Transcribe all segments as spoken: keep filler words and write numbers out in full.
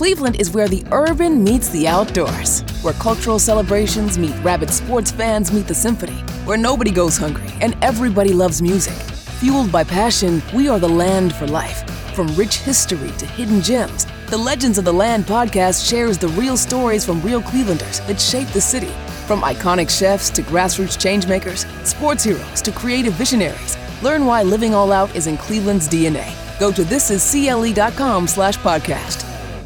Cleveland is where the urban meets the outdoors, where cultural celebrations meet rabid sports fans meet the symphony, where nobody goes hungry and everybody loves music. Fueled by passion, we are the land for life. From rich history to hidden gems, the Legends of the Land podcast shares the real stories from real Clevelanders that shape the city. From iconic chefs to grassroots changemakers, sports heroes to creative visionaries, learn why living all out is in Cleveland's D N A. Go to thisiscle.com slash podcast.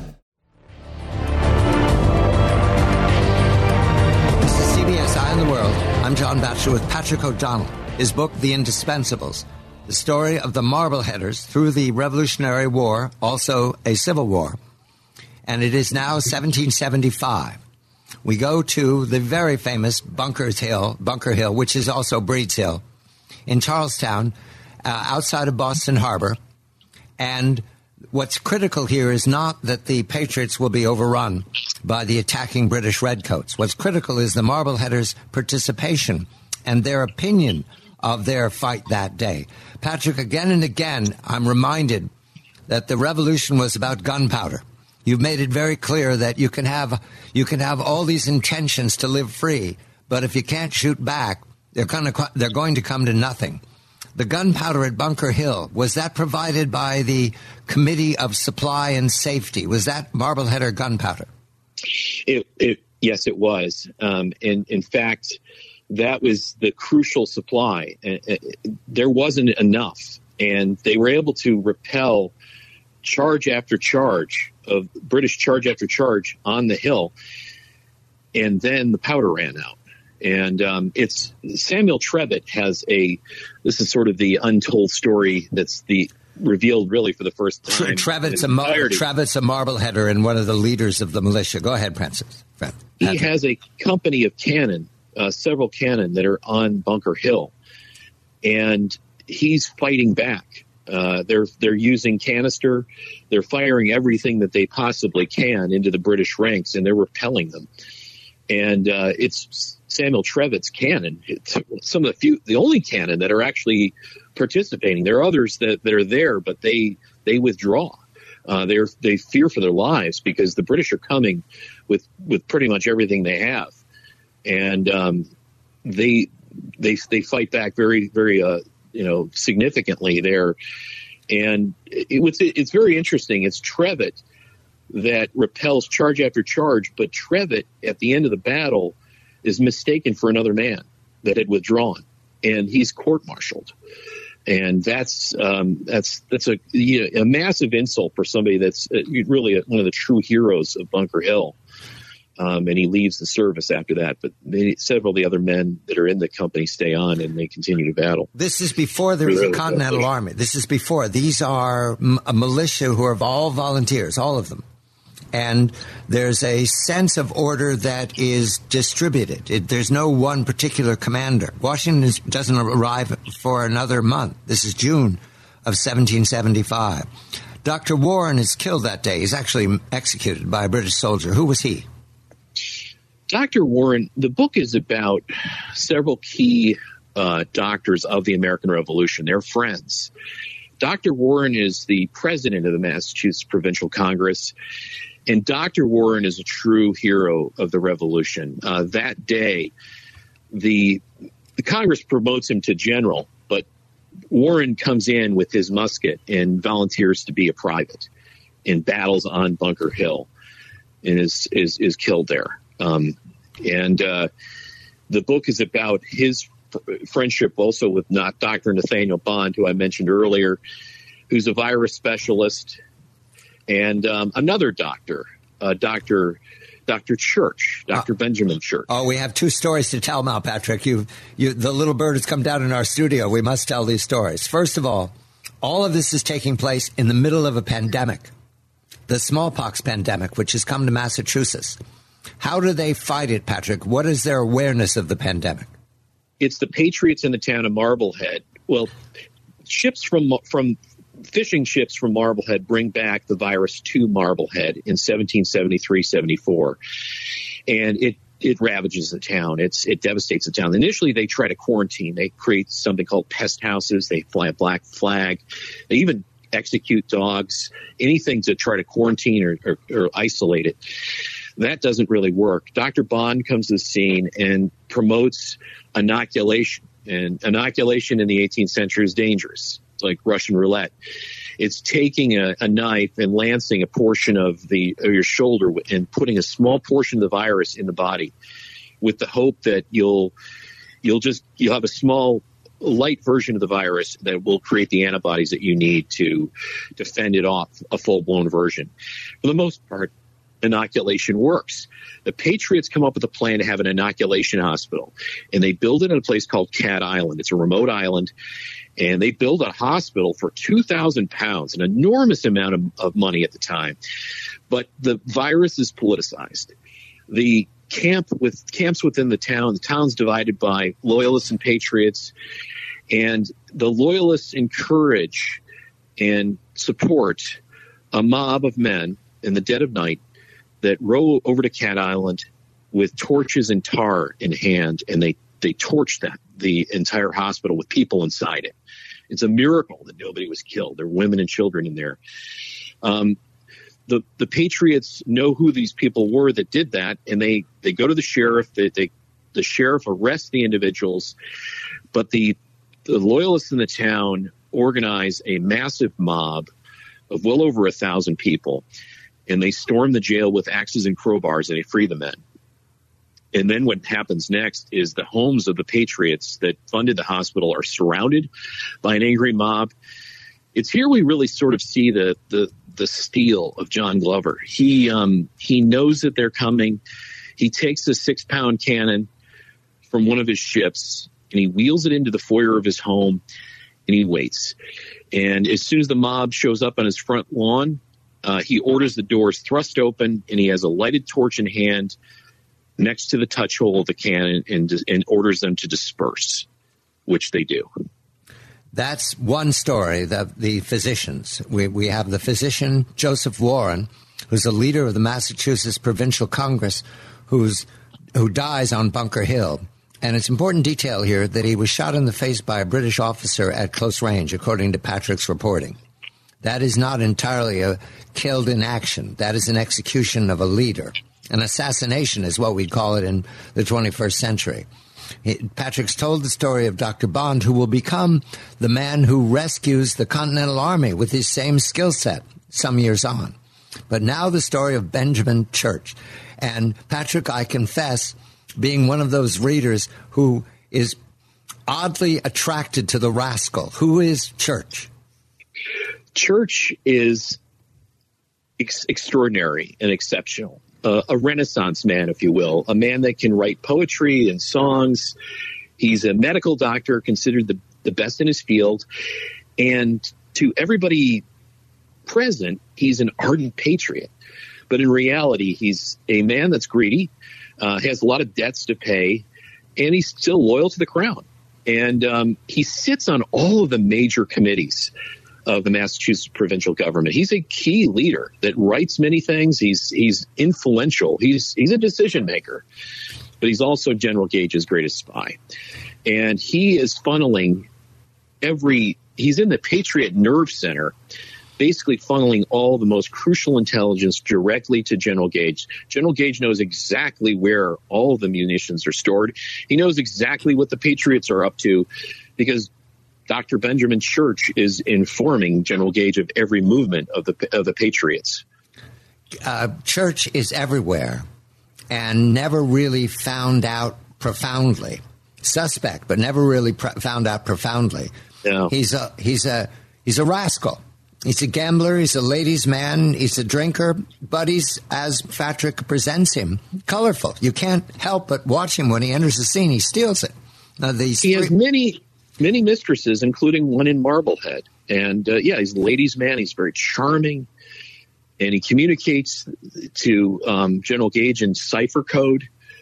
This is C B S Eye on the World. I'm John Batchelor with Patrick O'Donnell. His book, The Indispensables, the story of the Marbleheaders through the Revolutionary War, also a civil war. And it is now seventeen seventy-five. We go to the very famous Bunkers Hill, Bunker Hill, which is also Breeds Hill, in Charlestown, uh, outside of Boston Harbor. And what's critical here is not that the Patriots will be overrun by the attacking British Redcoats. What's critical is the Marbleheaders' participation and their opinion of their fight that day. Patrick, again and again, I'm reminded that the revolution was about gunpowder. You've made it very clear that you can have you can have all these intentions to live free, but if you can't shoot back, they're going to they're going to come to nothing. The gunpowder at Bunker Hill, was that provided by the Committee of Supply and Safety? Was that Marbleheader gunpowder? It, it, yes, it was. Um, and in fact, that was the crucial supply. Uh, uh, there wasn't enough, and they were able to repel charge after charge of British charge after charge on the hill, and then the powder ran out. And um, it's Samuel Trevett has a, this is sort of the untold story that's the revealed really for the first time. Trevett's a, Mar- Trevett's a Marbleheader and one of the leaders of the militia. Go ahead, Francis. He has a company of cannon, uh, several cannon that are on Bunker Hill, and he's fighting back. Uh, they're they're using canister. They're firing everything that they possibly can into the British ranks, and they're repelling them. And uh, it's Samuel Trevett's cannon. It's some of the few, the only cannon that are actually participating. There are others that, that are there, but they they withdraw. Uh, they they fear for their lives because the British are coming with with pretty much everything they have, and um, they they they fight back very very uh, you know significantly there. And it was it's very interesting. It's Trevett that repels charge after charge, but Trevett at the end of the battle is mistaken for another man that had withdrawn, and he's court-martialed. And that's um, that's that's a, you know, a massive insult for somebody that's really a, one of the true heroes of Bunker Hill. Um, and he leaves the service after that. But they, several of the other men that are in the company stay on, and they continue to battle. This is before there was a Continental Army. This is before. These are m- a militia who are all volunteers, all of them. And there's a sense of order that is distributed. It, there's no one particular commander. Washington is, doesn't arrive for another month. This is June of seventeen seventy-five. Doctor Warren is killed that day. He's actually executed by a British soldier. Who was he? Doctor Warren, the book is about several key uh, doctors of the American Revolution. They're friends. Doctor Warren is the president of the Massachusetts Provincial Congress. And Doctor Warren is a true hero of the revolution. Uh, that day, the, the Congress promotes him to general, but Warren comes in with his musket and volunteers to be a private in battles on Bunker Hill and is is, is killed there. Um, and uh, the book is about his f- friendship also with not Doctor Nathaniel Bond, who I mentioned earlier, who's a virus specialist. And um, another doctor, uh, Doctor Doctor Church, Doctor Uh, Benjamin Church. Oh, we have two stories to tell now, Patrick. You, you, the little bird has come down in our studio. We must tell these stories. First of all, all of this is taking place in the middle of a pandemic, the smallpox pandemic, which has come to Massachusetts. How do they fight it, Patrick? What is their awareness of the pandemic? It's the Patriots in the town of Marblehead. Well, ships from from fishing ships from Marblehead bring back the virus to Marblehead in seventeen seventy-three seventy-four, and it it ravages the town. It's it devastates the town. Initially, they try to quarantine. They create something called pest houses. They fly a black flag. They even execute dogs, anything to try to quarantine or, or, or isolate it. That doesn't really work. Doctor Bond comes to the scene and promotes inoculation. And inoculation in the eighteenth century is dangerous. It's like Russian roulette. It's taking a, a knife and lancing a portion of the of your shoulder and putting a small portion of the virus in the body, with the hope that you'll you'll just you'll have a small light version of the virus that will create the antibodies that you need to defend it off a full-blown version. For the most part, inoculation works. The Patriots come up with a plan to have an inoculation hospital, and they build it in a place called Cat Island. It's a remote island, and they build a hospital for two thousand pounds, an enormous amount of, of money at the time. But the virus is politicized. The camp with camps within the town, the town's divided by loyalists and patriots, and the loyalists encourage and support a mob of men in the dead of night that row over to Cat Island with torches and tar in hand, and they, they torch that the entire hospital with people inside it. It's a miracle that nobody was killed. There were women and children in there. Um, the the Patriots know who these people were that did that, and they, they go to the sheriff. They, they the sheriff arrests the individuals, but the the loyalists in the town organize a massive mob of well over a thousand people, and they storm the jail with axes and crowbars, and they free the men. And then what happens next is the homes of the Patriots that funded the hospital are surrounded by an angry mob. It's here we really sort of see the the, the steel of John Glover. He um, he knows that they're coming. He takes a six-pound cannon from one of his ships, and he wheels it into the foyer of his home, and he waits. And as soon as the mob shows up on his front lawn, uh, he orders the doors thrust open, and he has a lighted torch in hand next to the touch hole of the cannon, and, and orders them to disperse, which they do. That's one story, the, the physicians. We, we have the physician, Joseph Warren, who's the leader of the Massachusetts Provincial Congress, who's who dies on Bunker Hill. And it's important detail here that he was shot in the face by a British officer at close range, according to Patrick's reporting. That is not entirely a killed in action. That is an execution of a leader. An assassination is what we'd call it in the twenty-first century. Patrick's told the story of Doctor Bond, who will become the man who rescues the Continental Army with his same skill set some years on. But now the story of Benjamin Church. And Patrick, I confess, being one of those readers who is oddly attracted to the rascal. Who is Church? Church is ex- extraordinary and exceptional. Uh, a Renaissance man, if you will, a man that can write poetry and songs. He's a medical doctor, considered the, the best in his field. And to everybody present, he's an ardent patriot. But in reality, he's a man that's greedy, uh, has a lot of debts to pay, and he's still loyal to the crown. And um, he sits on all of the major committees of the Massachusetts provincial government. He's a key leader that writes many things. He's he's influential. He's he's a decision maker, but he's also General Gage's greatest spy. And he is funneling every, he's in the Patriot Nerve Center, basically funneling all the most crucial intelligence directly to General Gage. General Gage knows exactly where all of the munitions are stored. He knows exactly what the Patriots are up to, because Doctor Benjamin Church is informing General Gage of every movement of the of the Patriots. Uh, Church is everywhere and never really found out profoundly. Suspect, but never really pr- found out profoundly. No. He's a he's a he's a rascal. He's a gambler. He's a ladies' man. He's a drinker. But he's, as Patrick presents him, colorful. You can't help but watch him when he enters the scene. He steals it. Now, these he has three- many. Many mistresses, including one in Marblehead. And, uh, yeah, he's a ladies' man. He's very charming. And he communicates to um, General Gage in cipher code.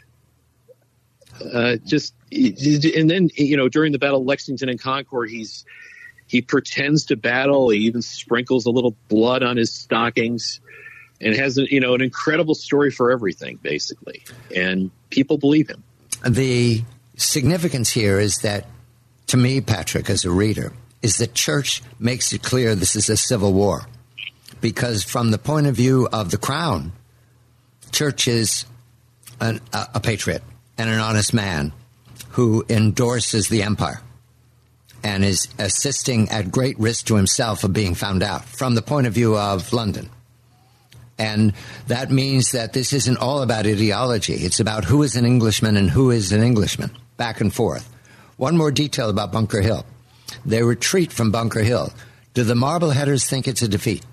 Uh, just and then, you know, during the Battle of Lexington and Concord, he's he pretends to battle. He even sprinkles a little blood on his stockings and has, a, you know, an incredible story for everything, basically. And people believe him. The significance here is that, to me, Patrick, as a reader, is the church makes it clear this is a civil war. Because from the point of view of the crown, church is an, a, a patriot and an honest man who endorses the empire and is assisting at great risk to himself of being found out from the point of view of London. And that means that this isn't all about ideology. It's about who is an Englishman and who is an Englishman, back and forth. One more detail about Bunker Hill. They retreat from Bunker Hill. Do the Marbleheaders think it's a defeat?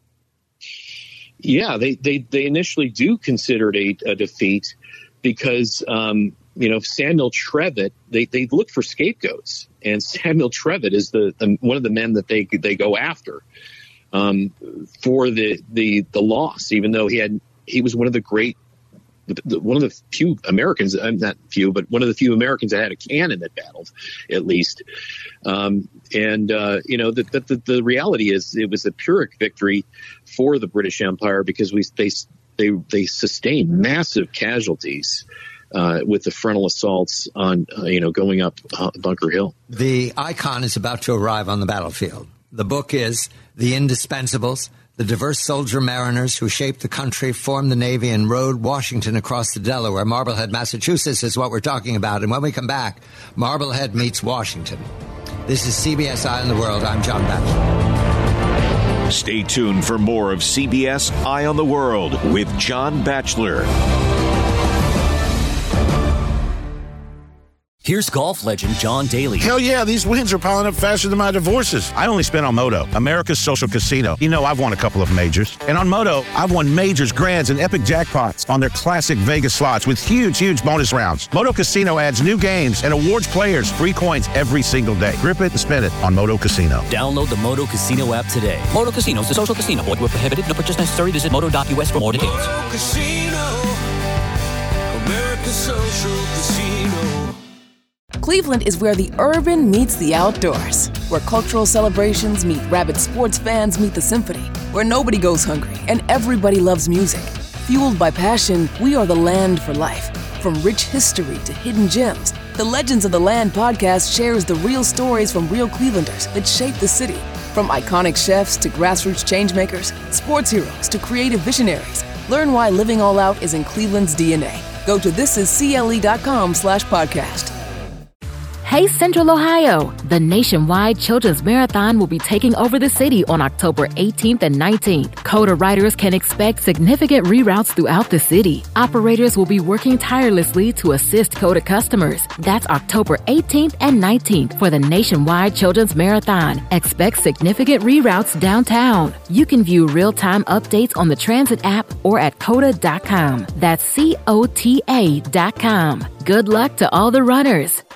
Yeah, they, they, they initially do consider it a, a defeat because, um, you know, Samuel Trevitt, they, they look for scapegoats. And Samuel Trevitt is the, the one of the men that they they go after um, for the, the the loss, even though he had he was one of the great, one of the few Americans, I'm not few, but one of the few Americans that had a cannon that battled, at least. Um, and, uh, you know, the, the, the reality is it was a Pyrrhic victory for the British Empire because we they they, they sustained massive casualties uh, with the frontal assaults on, uh, you know, going up uh, Bunker Hill. The icon is about to arrive on the battlefield. The book is The Indispensables. The diverse soldier mariners who shaped the country, formed the Navy, and rode Washington across the Delaware. Marblehead, Massachusetts is what we're talking about. And when we come back, Marblehead meets Washington. This is C B S Eye on the World. I'm John Batchelor. Stay tuned for more of C B S Eye on the World with John Batchelor. Here's golf legend John Daly. Hell yeah, these wins are piling up faster than my divorces. I only spent on Moto, America's social casino. You know, I've won a couple of majors. And on Moto, I've won majors, grands, and epic jackpots on their classic Vegas slots with huge, huge bonus rounds. Moto Casino adds new games and awards players free coins every single day. Grip it and spin it on Moto Casino. Download the Moto Casino app today. Moto Casino is a social casino. Void where prohibited. No purchase necessary. Visit moto dot u s for more details. Moto Casino, America's social casino. Cleveland is where the urban meets the outdoors, where cultural celebrations meet rabid sports fans meet the symphony, where nobody goes hungry and everybody loves music. Fueled by passion, we are the land for life. From rich history to hidden gems, the Legends of the Land podcast shares the real stories from real Clevelanders that shape the city. From iconic chefs to grassroots changemakers, sports heroes to creative visionaries, learn why living all out is in Cleveland's D N A. Go to thisiscle.com slash podcast. Hey Central Ohio! The nationwide Children's Marathon will be taking over the city on October eighteenth and nineteenth. CODA riders can expect significant reroutes throughout the city. Operators will be working tirelessly to assist CODA customers. That's October eighteenth and nineteenth for the nationwide Children's Marathon. Expect significant reroutes downtown. You can view real-time updates on the Transit app or at coda dot com. That's C O T A dot com. Good luck to all the runners.